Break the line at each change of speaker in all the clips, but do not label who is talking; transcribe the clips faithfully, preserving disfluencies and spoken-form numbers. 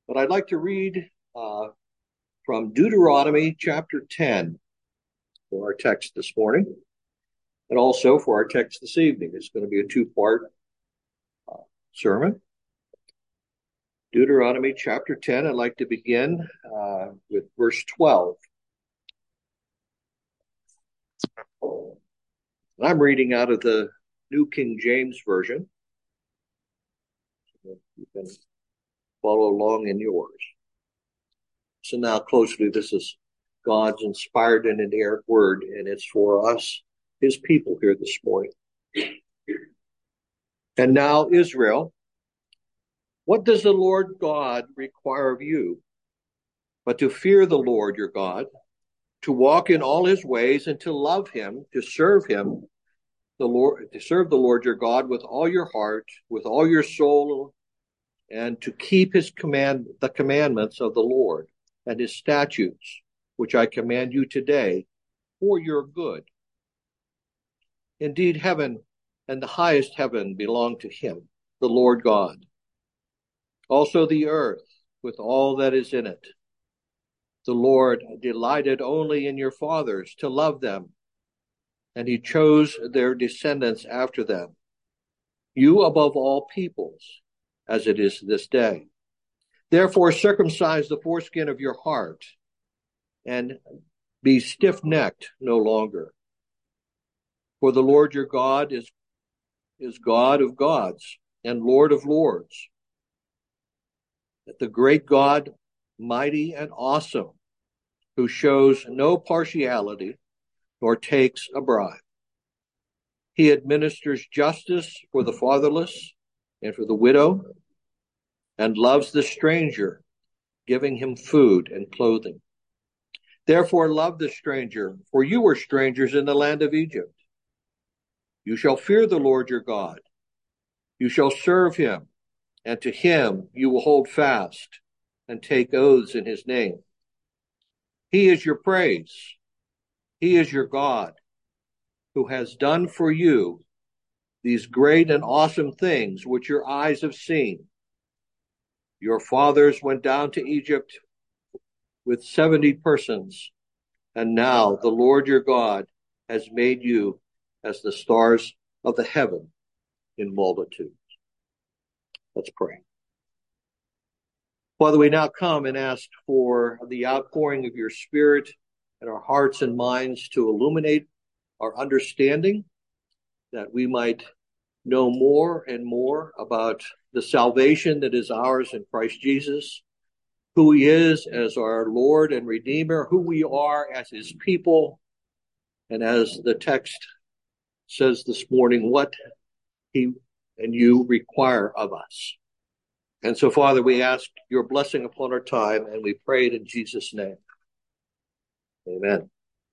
But I'd like to read uh, from Deuteronomy chapter ten for our text this morning, and also for our text this evening. It's going to be a two-part uh, sermon. Deuteronomy chapter ten, I'd like to begin uh, with verse twelve. I'm reading out of the New King James Version. You can follow along in yours. So now closely, this is God's inspired and inerrant word, and it's for us, his people here this morning. And now, Israel, what does the Lord God require of you? But to fear the Lord your God, to walk in all his ways, and to love him, to serve him, the Lord, to serve the Lord your God with all your heart, with all your soul, and to keep his command, the commandments of the Lord and his statutes, which I command you today for your good. Indeed, heaven and the highest heaven belong to him, the Lord God. Also the earth with all that is in it. The Lord delighted only in your fathers to love them, and he chose their descendants after them, you above all peoples, as it is this day. Therefore circumcise the foreskin of your heart, and be stiff-necked no longer. For the Lord your God is, is God of gods and Lord of lords, the great God, mighty and awesome, who shows no partiality nor takes a bribe. He administers justice for the fatherless and for the widow, and loves the stranger, giving him food and clothing. Therefore love the stranger, for you were strangers in the land of Egypt. You shall fear the Lord your God. You shall serve him, and to him you will hold fast and take oaths in his name. He is your praise. He is your God, who has done for you these great and awesome things which your eyes have seen. Your fathers went down to Egypt with seventy persons, and now the Lord your God has made you as the stars of the heaven in multitudes. Let's pray. Father, we now come and ask for the outpouring of your Spirit in our hearts and minds to illuminate our understanding, that we might know more and more about the salvation that is ours in Christ Jesus, who he is as our Lord and Redeemer, who we are as his people, and as the text says this morning, what he and you require of us. And so, Father, we ask your blessing upon our time, and we pray it in Jesus' name. Amen.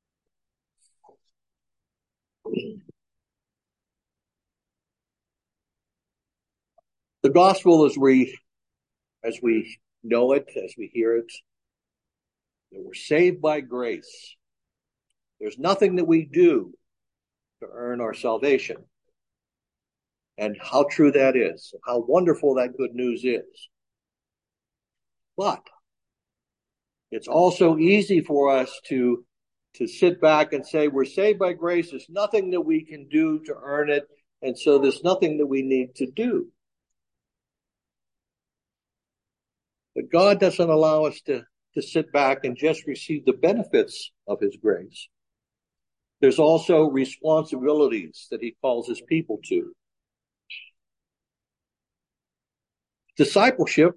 The gospel, as we as we know it, as we hear it, that we're saved by grace. There's nothing that we do to earn our salvation. And how true that is, how wonderful that good news is. But it's also easy for us to, to sit back and say, we're saved by grace. There's nothing that we can do to earn it. And so there's nothing that we need to do. But God doesn't allow us to, to sit back and just receive the benefits of his grace. There's also responsibilities that he calls his people to. Discipleship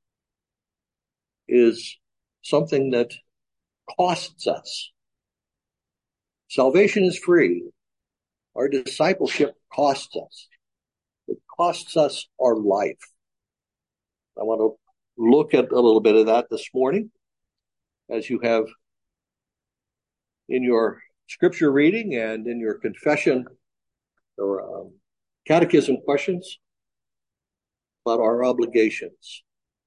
is something that costs us. Salvation is free. Our discipleship costs us. It costs us our life. I want to look at a little bit of that this morning, as you have in your scripture reading and in your confession or um, catechism questions about our obligations.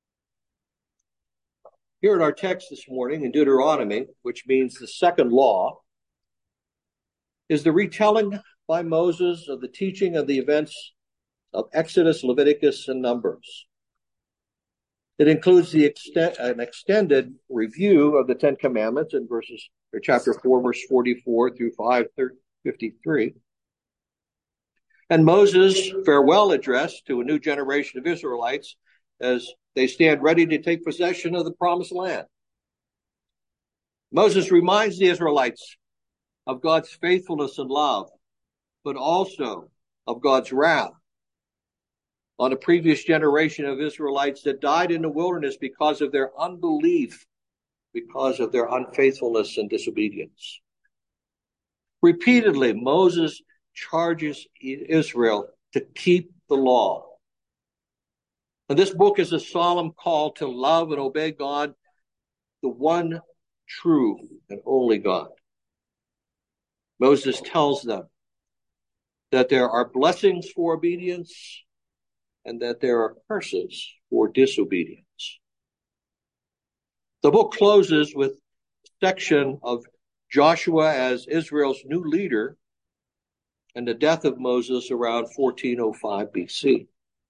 Here in our text this morning in Deuteronomy, which means the second law, is the retelling by Moses of the teaching of the events of Exodus, Leviticus, and Numbers. It includes the extent, an extended review of the Ten Commandments in verses, or chapter four, verse forty-four through five fifty-three. And Moses' farewell address to a new generation of Israelites as they stand ready to take possession of the promised land. Moses reminds the Israelites of God's faithfulness and love, but also of God's wrath on a previous generation of Israelites that died in the wilderness because of their unbelief, because of their unfaithfulness and disobedience. Repeatedly, Moses charges Israel to keep the law. And this book is a solemn call to love and obey God, the one true and only God. Moses tells them that there are blessings for obedience and that there are curses for disobedience. The book closes with a section of Joshua as Israel's new leader and the death of Moses around fourteen oh five B C.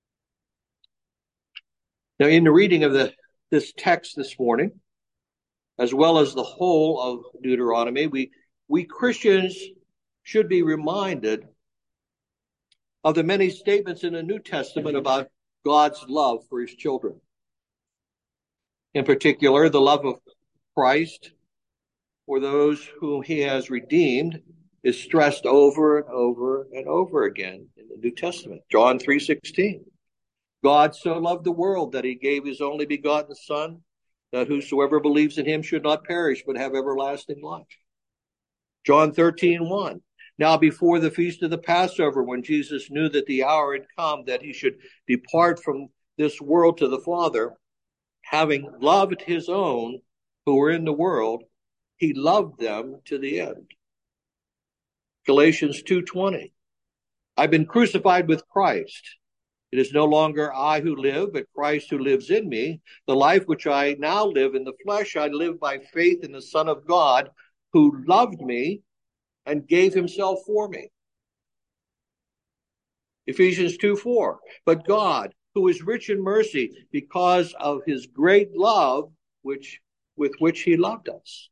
Now, in the reading of the, this text this morning, as well as the whole of Deuteronomy, we, we Christians should be reminded of the many statements in the New Testament about God's love for his children. In particular, the love of Christ for those whom he has redeemed is stressed over and over and over again in the New Testament. John three sixteen. God so loved the world that he gave his only begotten Son, that whosoever believes in him should not perish but have everlasting life. John thirteen one. Now before the feast of the Passover, when Jesus knew that the hour had come that he should depart from this world to the Father, having loved his own who were in the world, he loved them to the end. Galatians two twenty. I've been crucified with Christ. It is no longer I who live, but Christ who lives in me. The life which I now live in the flesh, I live by faith in the Son of God, who loved me and gave himself for me. Ephesians two four. But God, who is rich in mercy, because of his great love which with which he loved us.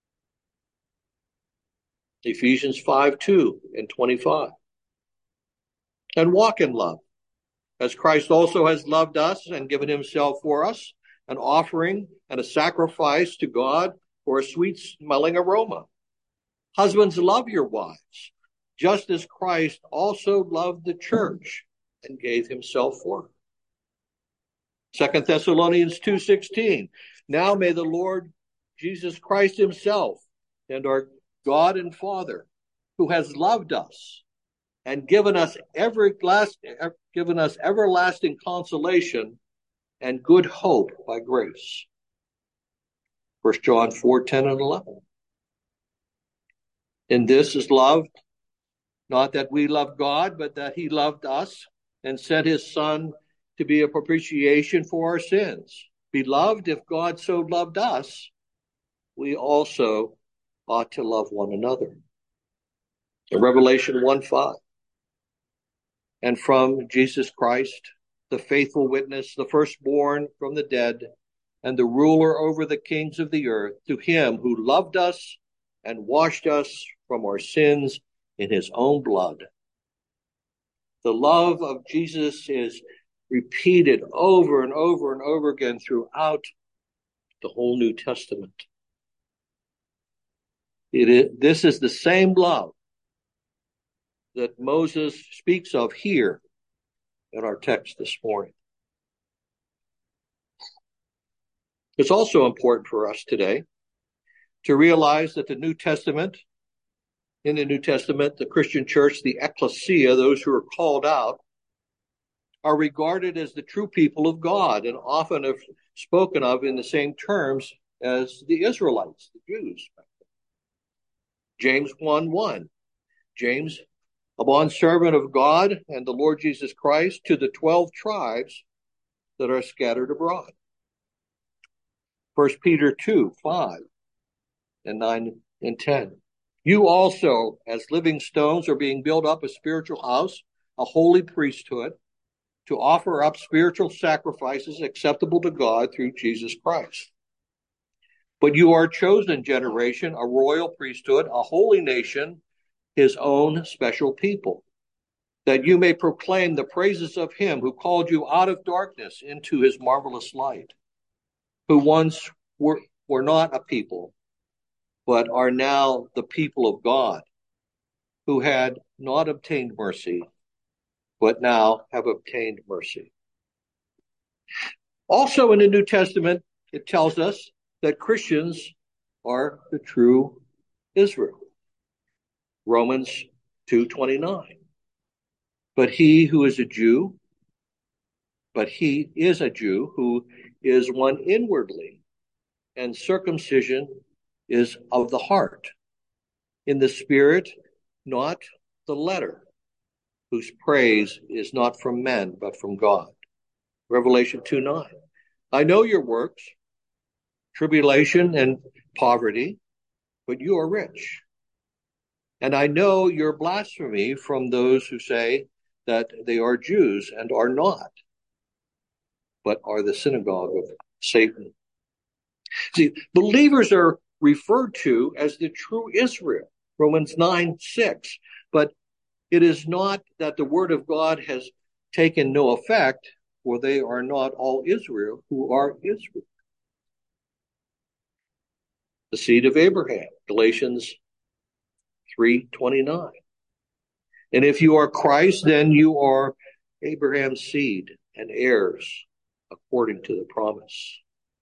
Ephesians five two and twenty-five. And walk in love, as Christ also has loved us and given himself for us, an offering and a sacrifice to God for a sweet-smelling aroma. Husbands, love your wives, just as Christ also loved the church and gave himself for her. Second Thessalonians two sixteen. Now may the Lord Jesus Christ himself and our God and Father, who has loved us and given us everlasting, given us everlasting consolation and good hope by grace. First John four ten and eleven. In this is love, not that we love God, but that he loved us and sent his Son to be a propitiation for our sins. Beloved, if God so loved us, we also ought to love one another. In Revelation one five. And from Jesus Christ, the faithful witness, the firstborn from the dead, and the ruler over the kings of the earth, to him who loved us and washed us from our sins in his own blood. The love of Jesus is repeated over and over and over again throughout the whole New Testament. It is, this is the same love that Moses speaks of here in our text this morning. It's also important for us today to realize that the New Testament, in the New Testament, the Christian church, the ecclesia, those who are called out, are regarded as the true people of God and often are spoken of in the same terms as the Israelites, the Jews. James one one. James, a bondservant of God and the Lord Jesus Christ, to the twelve tribes that are scattered abroad. First Peter two five and nine and ten. You also, as living stones, are being built up a spiritual house, a holy priesthood, to offer up spiritual sacrifices acceptable to God through Jesus Christ. But you are a chosen generation, a royal priesthood, a holy nation, his own special people, that you may proclaim the praises of him who called you out of darkness into his marvelous light, who once were, were not a people, but are now the people of God, who had not obtained mercy, but now have obtained mercy. Also in the New Testament, it tells us that Christians are the true Israel. Romans two twenty-nine. But he who is a Jew, but he is a Jew who is one inwardly, and circumcision is of the heart, in the spirit, not the letter, whose praise is not from men, but from God. Revelation two nine. I know your works, tribulation and poverty, but you are rich. And I know your blasphemy from those who say that they are Jews and are not, but are the synagogue of Satan. See, believers are referred to as the true Israel, Romans nine six. But it is not that the word of God has taken no effect, for they are not all Israel who are Israel. The seed of Abraham, Galatians three twenty-nine. And if you are Christ, then you are Abraham's seed and heirs according to the promise.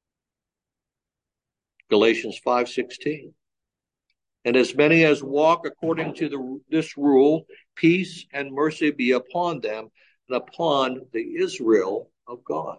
Galatians five sixteen. And as many as walk according to the, this rule, peace and mercy be upon them and upon the Israel of God.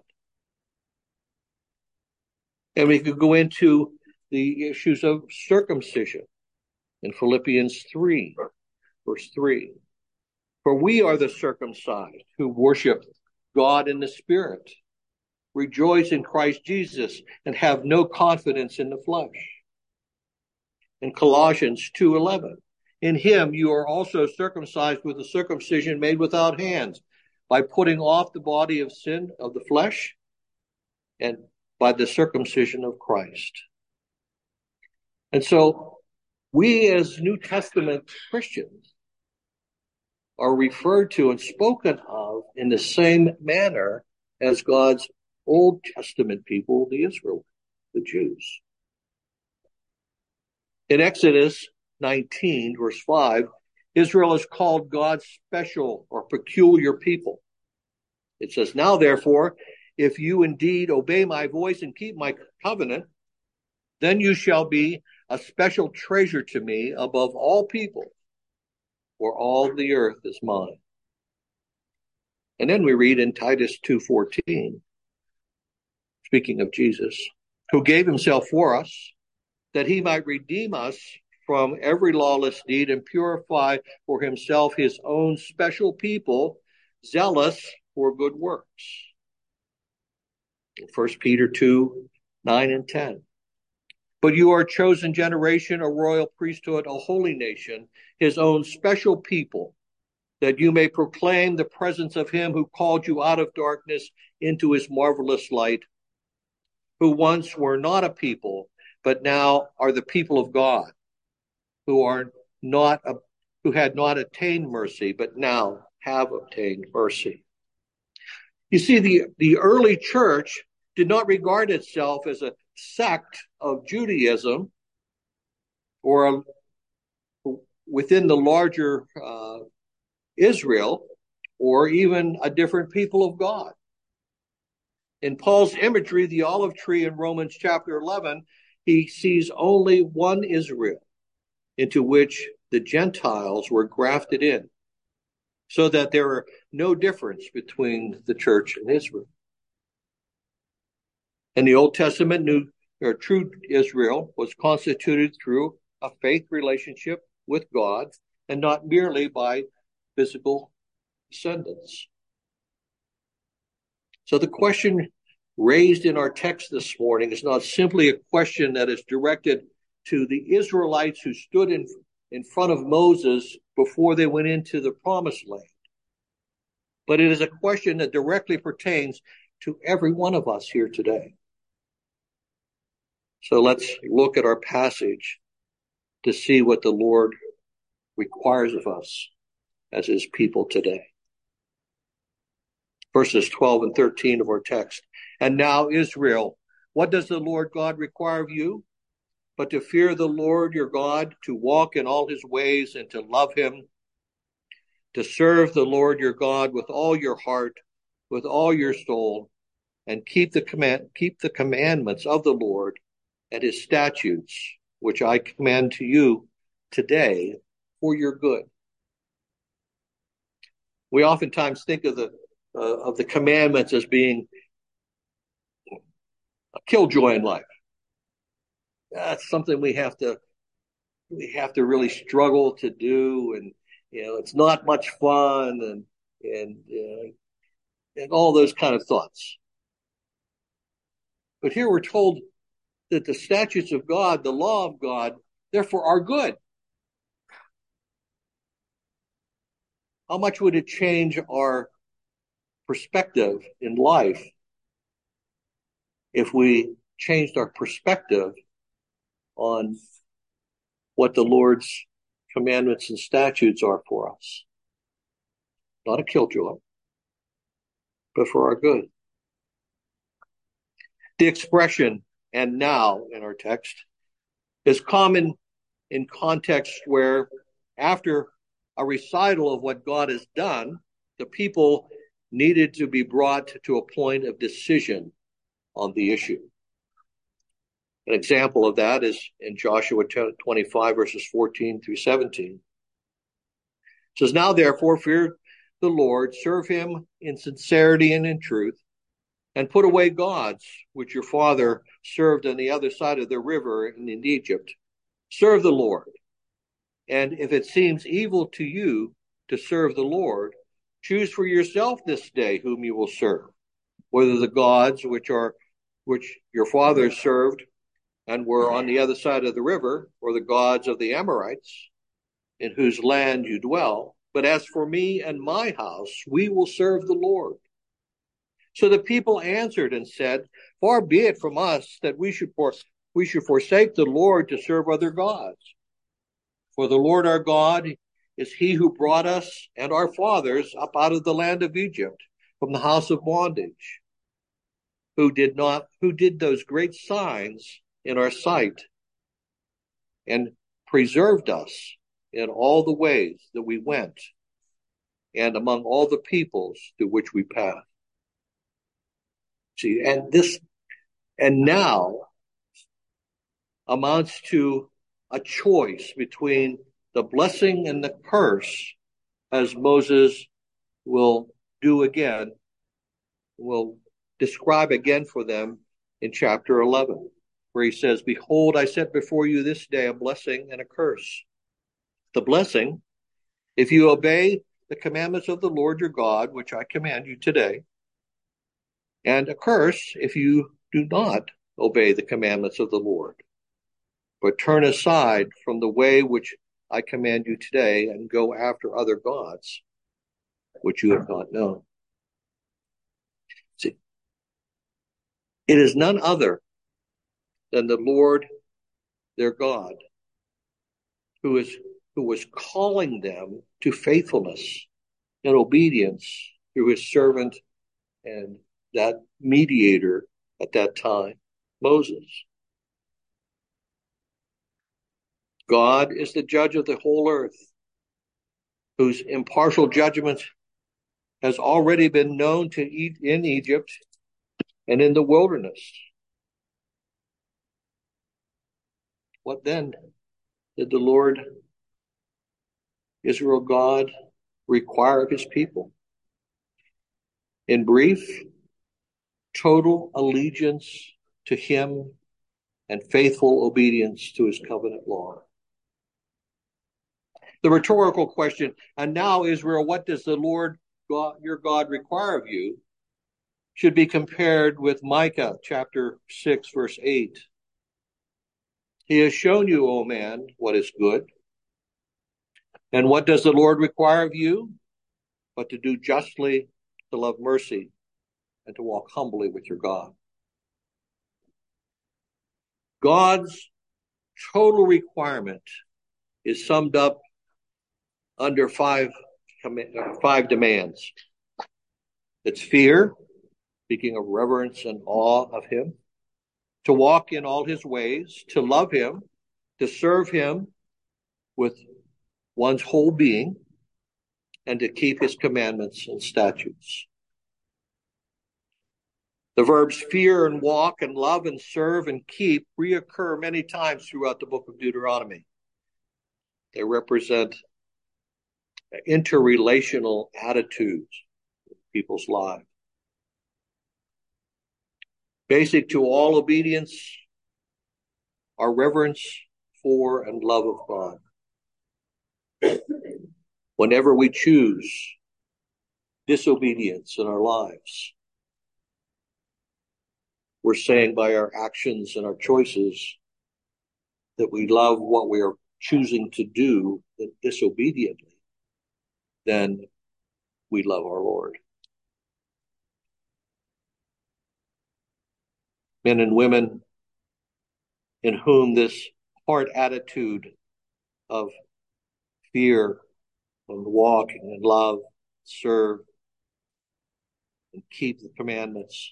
And we could go into the issues of circumcision in Philippians three, verse three. For we are the circumcised who worship God in the Spirit, rejoice in Christ Jesus, and have no confidence in the flesh. In Colossians two eleven, in him you are also circumcised with a circumcision made without hands, by putting off the body of sin of the flesh, and by the circumcision of Christ. And so we as New Testament Christians are referred to and spoken of in the same manner as God's Old Testament people, the Israel, the Jews. In Exodus nineteen, verse five, Israel is called God's special or peculiar people. It says, now therefore, if you indeed obey my voice and keep my covenant, then you shall be a special treasure to me above all people, for all the earth is mine. And then we read in Titus two fourteen, speaking of Jesus, who gave himself for us, that he might redeem us from every lawless deed and purify for himself his own special people, zealous for good works. First Peter two, nine and ten. But you are a chosen generation, a royal priesthood, a holy nation, his own special people, that you may proclaim the presence of him who called you out of darkness into his marvelous light, who once were not a people, but now are the people of God, who are not a, who had not attained mercy, but now have obtained mercy. You see, the, the early church did not regard itself as a sect of Judaism or a, within the larger uh, Israel, or even a different people of God. In Paul's imagery, the olive tree in Romans chapter eleven, he sees only one Israel, into which the Gentiles were grafted in, so that there are no difference between the church and Israel. In the Old Testament, new or true Israel was constituted through a faith relationship with God, and not merely by physical descendants. So the question raised in our text this morning is not simply a question that is directed to the Israelites who stood in, in front of Moses before they went into the promised land. but it is a question that directly pertains to every one of us here today. So let's look at our passage to see what the Lord requires of us as his people today. Verses twelve and thirteen of our text. And now, Israel, what does the Lord God require of you? But to fear the Lord your God, to walk in all his ways and to love him, to serve the Lord your God with all your heart, with all your soul, and keep the command, keep the commandments of the Lord and his statutes, which I command to you today for your good. We oftentimes think of the uh, of the commandments as being a killjoy in life. That's something we have to we have to really struggle to do, and you know it's not much fun, and and uh, and all those kind of thoughts. But here we're told that the statutes of God, the law of God, therefore are good. How much would it change our perspective in life if we changed our perspective on what the Lord's commandments and statutes are for us? Not a killjoy, but for our good. The expression, and now, in our text, is common in contexts where, after a recital of what God has done, the people needed to be brought to a point of decision on the issue. An example of that is in Joshua twenty-five, verses fourteen through seventeen. It says, now therefore fear the Lord, serve him in sincerity and in truth, and put away gods which your father served on the other side of the river and in Egypt. Serve the Lord. And if it seems evil to you to serve the Lord, choose for yourself this day whom you will serve, whether the gods which are which your fathers served and were on the other side of the river, or the gods of the Amorites, in whose land you dwell. But as for me and my house, we will serve the Lord. So the people answered and said, far be it from us that we should, for, we should forsake the Lord to serve other gods. For the Lord our God is he who brought us and our fathers up out of the land of Egypt, from the house of bondage, who did not, who did those great signs in our sight, and preserved us in all the ways that we went, and among all the peoples through which we passed. See, and this, and now amounts to a choice between the blessing and the curse, as Moses will do again, will describe again for them in chapter eleven, where he says, behold, I set before you this day a blessing and a curse. The blessing, if you obey the commandments of the Lord your God, which I command you today, and a curse if you do not obey the commandments of the Lord, but turn aside from the way which I command you today and go after other gods, which you have not known. See, it is none other than the Lord their God who is who was calling them to faithfulness and obedience through his servant and that mediator at that time, Moses. God is the judge of the whole earth, whose impartial judgment has already been known to eat in Egypt and in the wilderness. What then did the Lord Israel God require of his people? In brief, total allegiance to him and faithful obedience to his covenant law. The rhetorical question, and now Israel, what does the Lord God, your God require of you, should be compared with Micah chapter six, verse eight. He has shown you, O man, what is good. And what does the Lord require of you? But to do justly to love mercy, and to walk humbly with your God. God's total requirement is summed up under five, five demands. It's fear, speaking of reverence and awe of him, to walk in all his ways, to love him, to serve him with one's whole being, and to keep his commandments and statutes. The verbs fear and walk and love and serve and keep reoccur many times throughout the book of Deuteronomy. They represent interrelational attitudes in people's lives. Basic to all obedience are reverence for and love of God. Whenever we choose disobedience in our lives, we're saying by our actions and our choices that we love what we are choosing to do disobediently, then we love our Lord. Men and women in whom this heart attitude of fear and walk and love, serve, and keep the commandments.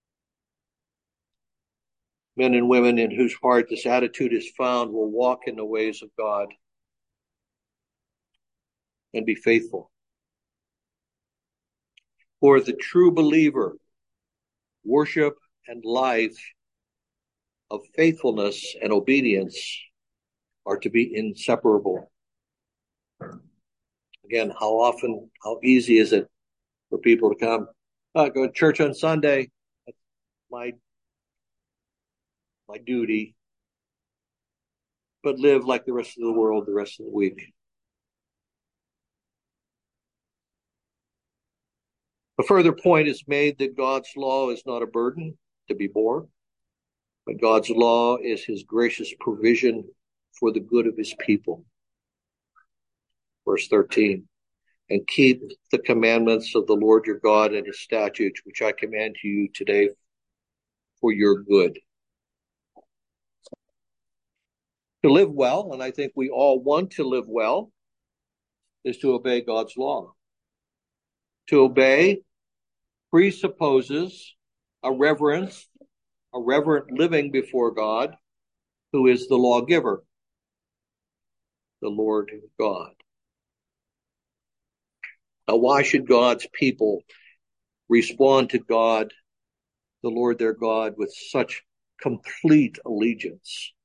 Men and women in whose heart this attitude is found will walk in the ways of God and be faithful. For the true believer, worship and life of faithfulness and obedience are to be inseparable. Again, how often, how easy is it for people to come, oh, go to church on Sunday, that's my my duty, but live like the rest of the world the rest of the week. A further point is made that God's law is not a burden to be borne, but God's law is his gracious provision for the good of his people. Verse thirteen, and keep the commandments of the Lord your God and his statutes, which I command to you today for your good. To live well, and I think we all want to live well, is to obey God's law. To obey presupposes a reverence, a reverent living before God, who is the lawgiver, the Lord God. Now, why should God's people respond to God, the Lord their God, with such complete allegiance?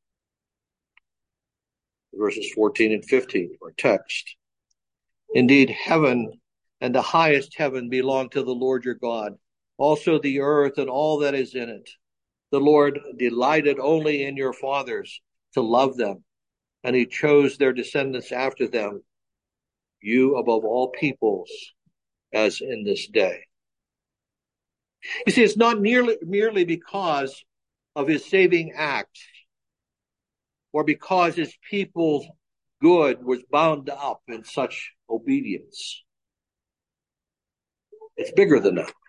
Verses fourteen and fifteen, our text. Indeed, heaven and the highest heaven belong to the Lord your God, also the earth and all that is in it. The Lord delighted only in your fathers to love them, and he chose their descendants after them, you above all peoples, as in this day. You see, it's not nearly, merely because of his saving act, or because his people's good was bound up in such obedience. It's bigger than that.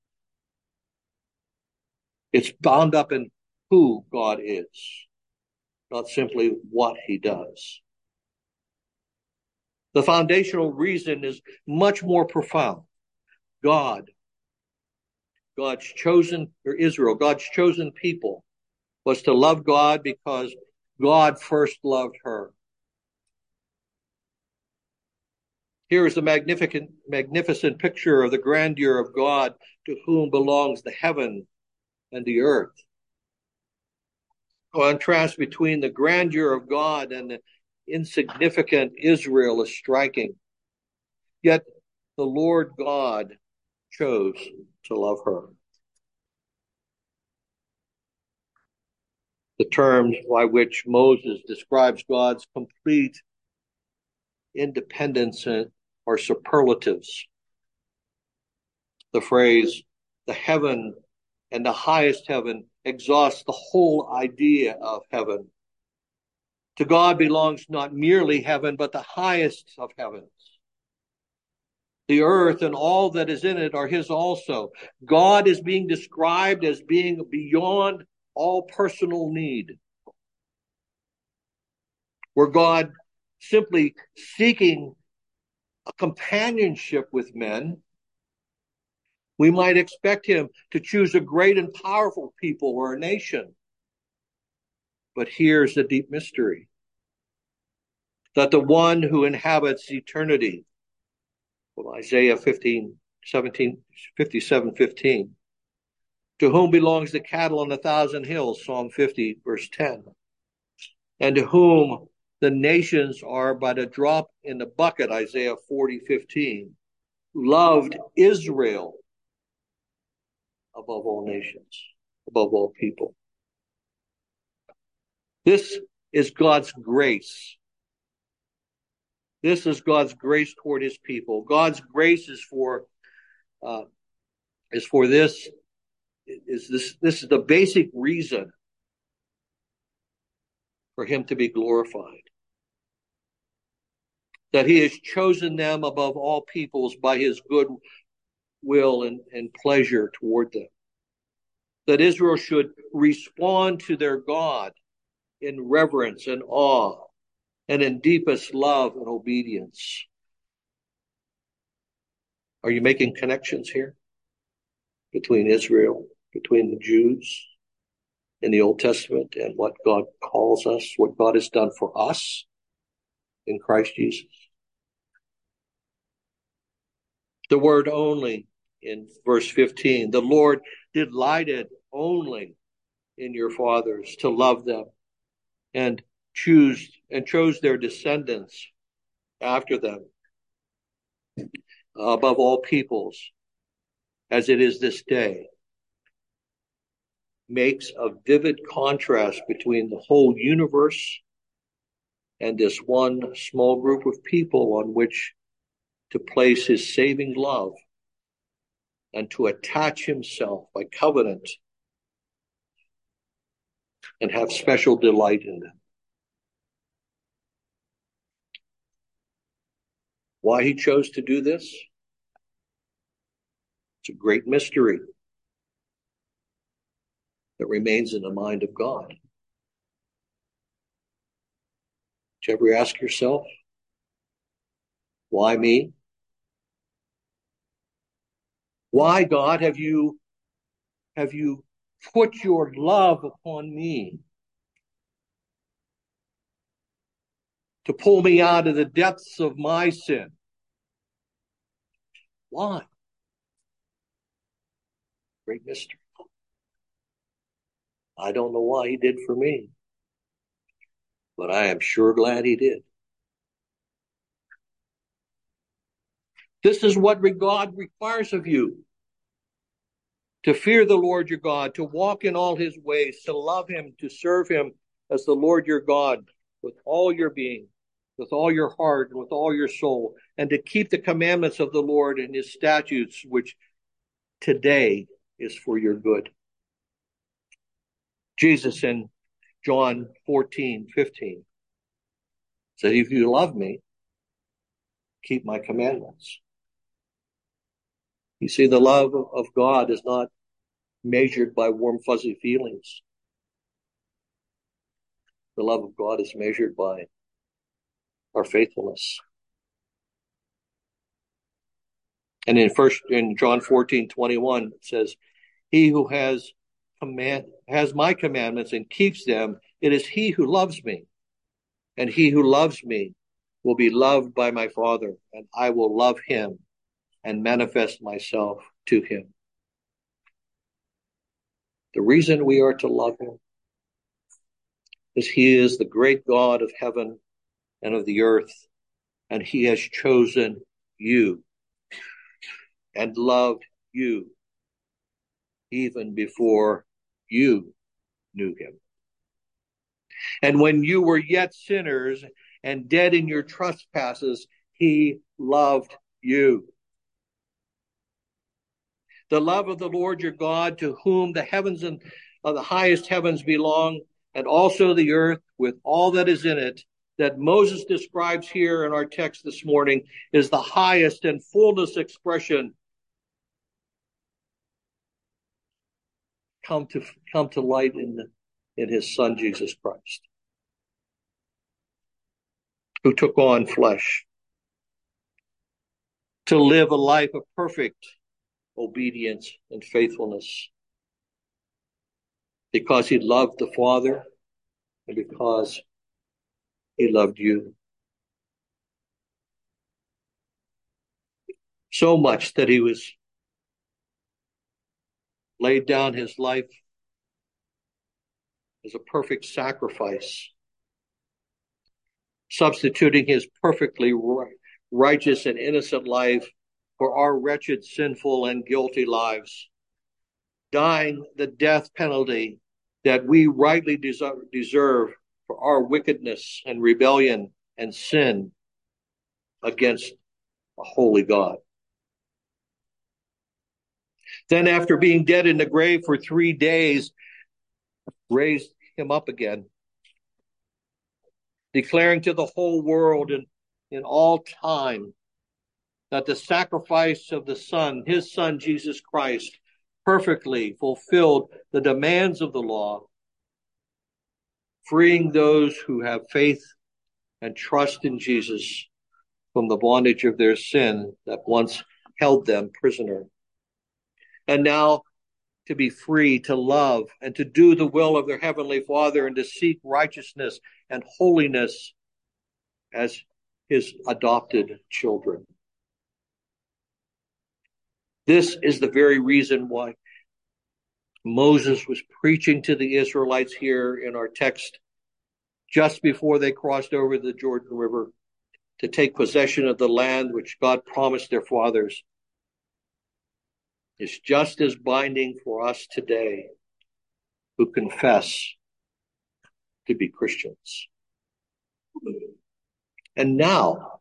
It's bound up in who God is, not simply what he does. The foundational reason is much more profound. God, God's chosen, or Israel, God's chosen people, was to love God because God first loved her. Here is a magnificent, magnificent picture of the grandeur of God, to whom belongs the heaven and the earth. Contrast between the grandeur of God and the insignificant Israel is striking. Yet the Lord God chose to love her. The terms by which Moses describes God's complete independence are superlatives. The phrase, the heaven and the highest heaven, exhausts the whole idea of heaven. To God belongs not merely heaven, but the highest of heavens. The earth and all that is in it are his also. God is being described as being beyond all personal need. Were God simply seeking a companionship with men, we might expect him to choose a great and powerful people or a nation. But here's the deep mystery, that the one who inhabits eternity, well, Isaiah fifteen, seventeen, fifty-seven, fifteen, to whom belongs the cattle on a thousand hills, Psalm fifty, verse ten, and to whom the nations are but a drop in the bucket, Isaiah forty, fifteen, loved Israel above all nations, above all people. This is God's grace. This is God's grace toward his people. God's grace is for uh, is for this. Is this this is the basic reason for him to be glorified. That he has chosen them above all peoples by his good will and, and pleasure toward them. That Israel should respond to their God in reverence and awe and in deepest love and obedience. Are you making connections here between Israel, between the Jews in the Old Testament and what God calls us, what God has done for us in Christ Jesus? The word only in verse fifteen, the Lord delighted only in your fathers to love them and choose and chose their descendants after them above all peoples, as it is this day, makes a vivid contrast between the whole universe and this one small group of people on which to place his saving love and to attach himself by covenant and have special delight in them. Why he chose to do this? It's a great mystery that remains in the mind of God. Did you ever ask yourself, why me? Why, God, have you, have you put your love upon me to pull me out of the depths of my sin? Why? Great mystery. I don't know why he did for me, but I am sure glad he did. This is what God requires of you. To fear the Lord your God, to walk in all his ways, to love him, to serve him as the Lord your God with all your being, with all your heart, and with all your soul, and to keep the commandments of the Lord and his statutes, which today is for your good. Jesus in John fourteen, fifteen said, if you love me, keep my commandments. You see, the love of God is not measured by warm, fuzzy feelings. The love of God is measured by our faithfulness. And in first in John fourteen, twenty-one, it says, he who has command has my commandments and keeps them, it is he who loves me. And he who loves me will be loved by my Father, and I will love him and manifest myself to him. The reason we are to love him is he is the great God of heaven and of the earth, and he has chosen you and loved you even before you knew him. And when you were yet sinners and dead in your trespasses, he loved you. The love of the Lord your God, to whom the heavens and uh, the highest heavens belong, and also the earth with all that is in it, that Moses describes here in our text this morning is the highest and fullest expression come to come to light in the, in his Son Jesus Christ, who took on flesh to live a life of perfect obedience and faithfulness, because he loved the Father and because he loved you. So much that he was laid down his life as a perfect sacrifice, substituting his perfectly righteous and innocent life for our wretched, sinful, and guilty lives, dying the death penalty that we rightly deserve for our wickedness and rebellion and sin against a holy God. Then, after being dead in the grave for three days, raised him up again, declaring to the whole world and in all time that the sacrifice of the Son, his Son, Jesus Christ, perfectly fulfilled the demands of the law, freeing those who have faith and trust in Jesus from the bondage of their sin that once held them prisoner. And now to be free to love and to do the will of their Heavenly Father and to seek righteousness and holiness as his adopted children. This is the very reason why Moses was preaching to the Israelites here in our text just before they crossed over the Jordan River to take possession of the land which God promised their fathers. It's just as binding for us today who confess to be Christians. And now,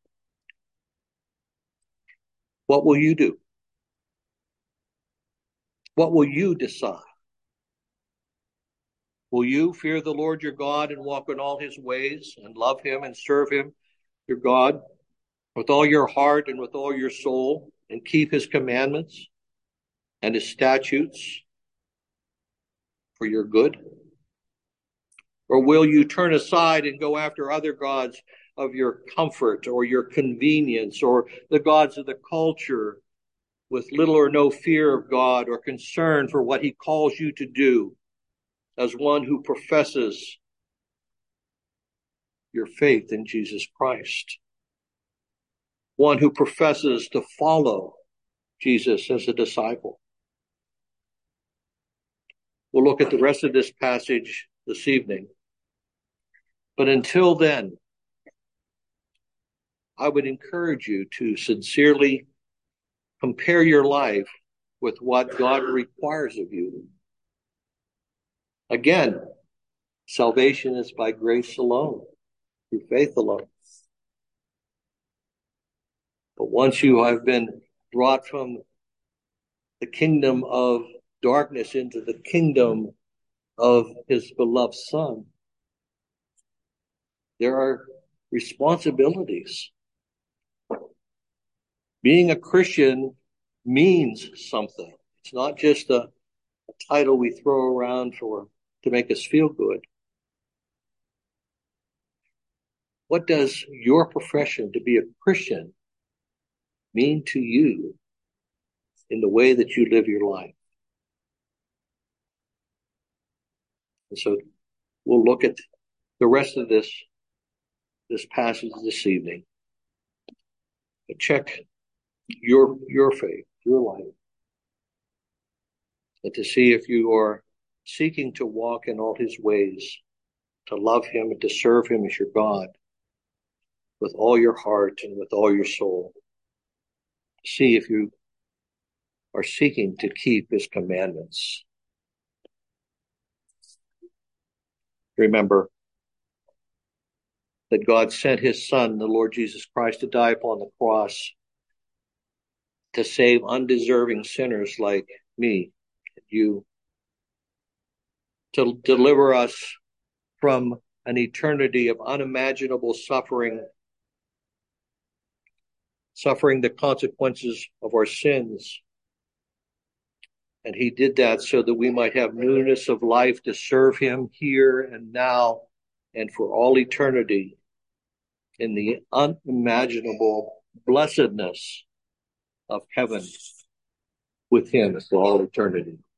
what will you do? What will you decide? Will you fear the Lord your God and walk in all his ways and love him and serve him, your God, with all your heart and with all your soul, and keep his commandments and his statutes for your good? Or will you turn aside and go after other gods of your comfort or your convenience, or the gods of the culture, with little or no fear of God or concern for what he calls you to do as one who professes your faith in Jesus Christ, one who professes to follow Jesus as a disciple? We'll look at the rest of this passage this evening. But until then, I would encourage you to sincerely compare your life with what God requires of you. Again, salvation is by grace alone, through faith alone. But once you have been brought from the kingdom of darkness into the kingdom of his beloved Son, there are responsibilities. Being a Christian means something. It's not just a, a title we throw around for to make us feel good. What does your profession to be a Christian mean to you in the way that you live your life? And so we'll look at the rest of this, this passage this evening. But check your, your faith, your life, and to see if you are seeking to walk in all his ways, to love him and to serve him as your God with all your heart and with all your soul. See if you are seeking to keep his commandments. Remember that God sent his Son, the Lord Jesus Christ, to die upon the cross to save undeserving sinners like me and you, to deliver us from an eternity of unimaginable suffering, suffering the consequences of our sins. And he did that so that we might have newness of life to serve him here and now and for all eternity in the unimaginable blessedness of heaven with him for all eternity.